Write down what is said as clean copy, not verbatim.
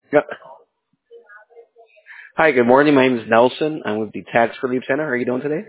Yeah. Hi, good morning. My name is Nelson. I'm with the Tax Relief Center. How are you doing today?